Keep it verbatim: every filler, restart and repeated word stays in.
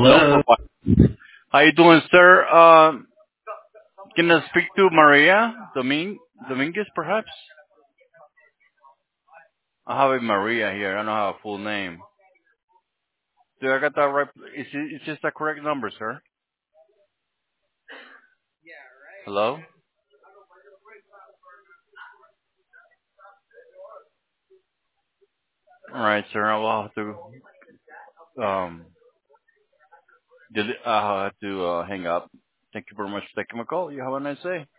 No Hello. profile. How you doing, sir? Um, can I speak to Maria Domin Dominguez, perhaps? I have a Maria here. I don't have a full name. Do I got that right? Is it, is this the correct number, sir? Hello. All right, sir. I will have to um, did I have to uh, hang up. Thank you very much for taking my call. You have a nice day.